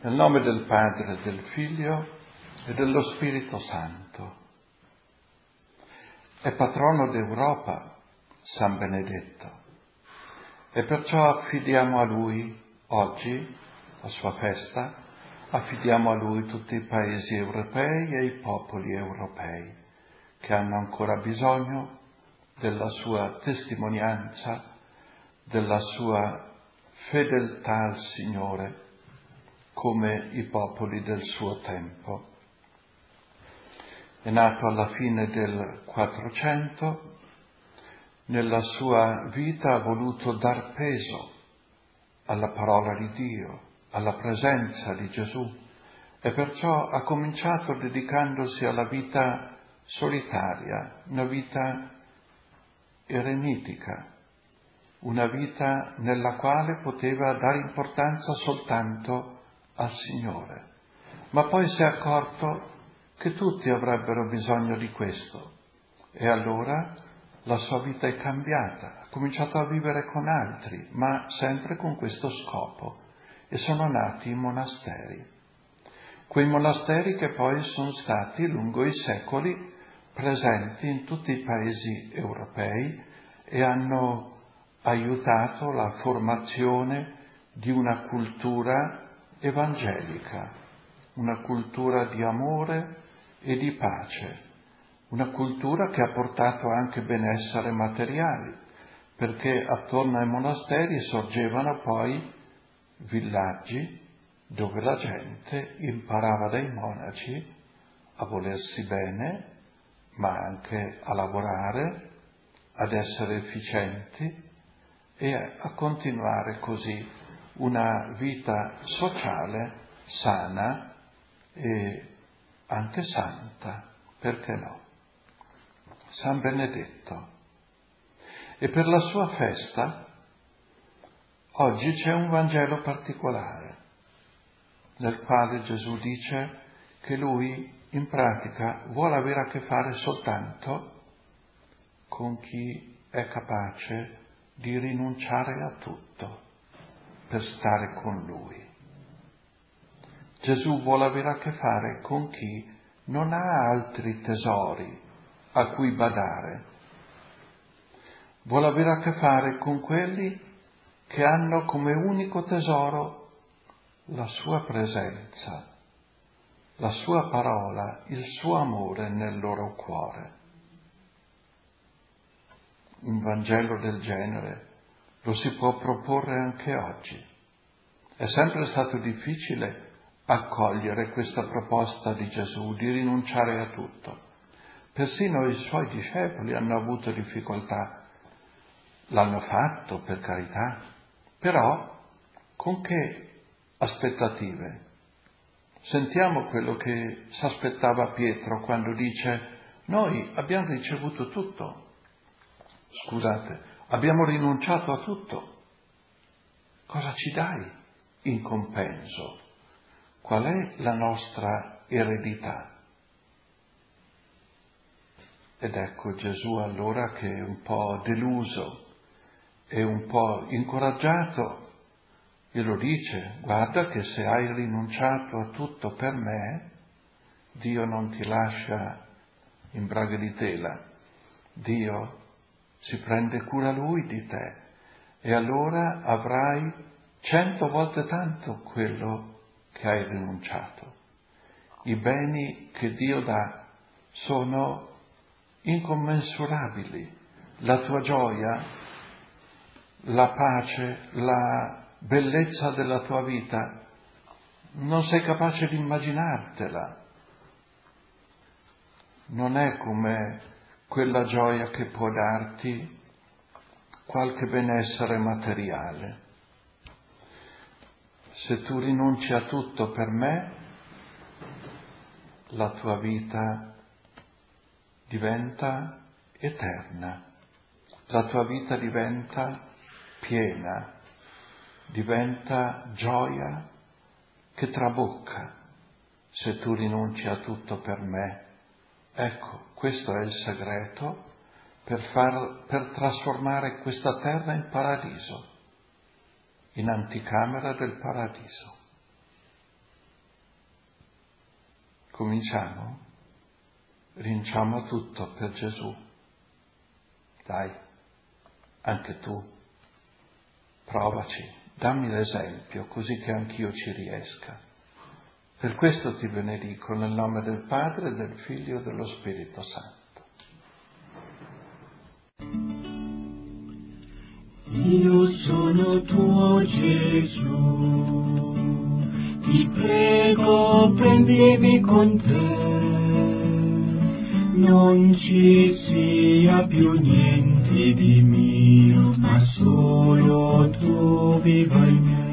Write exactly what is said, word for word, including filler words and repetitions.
Nel nome del Padre, del Figlio e dello Spirito Santo. È patrono d'Europa San Benedetto e perciò affidiamo a Lui oggi, la sua festa, affidiamo a Lui tutti i paesi europei e i popoli europei che hanno ancora bisogno della sua testimonianza, della sua fedeltà al Signore, come i popoli del suo tempo. È nato alla fine del quattrocento, nella sua vita ha voluto dar peso alla parola di Dio, alla presenza di Gesù, e perciò ha cominciato dedicandosi alla vita solitaria, una vita eremitica, una vita nella quale poteva dare importanza soltanto al Signore. Ma poi si è accorto che tutti avrebbero bisogno di questo e allora la sua vita è cambiata, ha cominciato a vivere con altri, ma sempre con questo scopo, e sono nati i monasteri. Quei monasteri che poi sono stati lungo i secoli presenti in tutti i paesi europei e hanno aiutato la formazione di una cultura evangelica, una cultura di amore e di pace, una cultura che ha portato anche benessere materiali, perché attorno ai monasteri sorgevano poi villaggi dove la gente imparava dai monaci a volersi bene, ma anche a lavorare, ad essere efficienti e a continuare così una vita sociale sana e anche santa, perché no? San Benedetto. E per la sua festa oggi c'è un Vangelo particolare, nel quale Gesù dice che Lui in pratica vuole avere a che fare soltanto con chi è capace di rinunciare a tutto per stare con Lui. Gesù vuole avere a che fare con chi non ha altri tesori a cui badare. Vuole avere a che fare con quelli che hanno come unico tesoro la sua presenza, la sua parola, il suo amore nel loro cuore. Un Vangelo del genere lo si può proporre anche oggi. È sempre stato difficile accogliere questa proposta di Gesù di rinunciare a tutto. Persino i suoi discepoli hanno avuto difficoltà. L'hanno fatto, per carità, però con che aspettative? Sentiamo quello che si aspettava Pietro quando dice: noi abbiamo ricevuto tutto. Scusate, abbiamo rinunciato a tutto. Cosa ci dai in compenso? Qual è la nostra eredità? Ed ecco Gesù allora che è un po' deluso e un po' incoraggiato, glielo dice: guarda che se hai rinunciato a tutto per me, Dio non ti lascia in braghe di tela. Dio si prende cura Lui di te e allora avrai cento volte tanto quello che hai rinunciato. I beni che Dio dà sono incommensurabili. La tua gioia, la pace, la bellezza della tua vita, non sei capace di immaginartela. Non è come quella gioia che può darti qualche benessere materiale. Se tu rinunci a tutto per me, la tua vita diventa eterna, la tua vita diventa piena, diventa gioia che trabocca. Se tu rinunci a tutto per me, ecco, questo è il segreto per far, per trasformare questa terra in paradiso, in anticamera del paradiso. Cominciamo? Rinunciamo a tutto per Gesù. Dai, anche tu, provaci, dammi l'esempio così che anch'io ci riesca. Per questo ti benedico nel nome del Padre, del Figlio e dello Spirito Santo. Io sono tuo Gesù, ti prego prendimi con te, non ci sia più niente di mio, ma solo tu viva in me.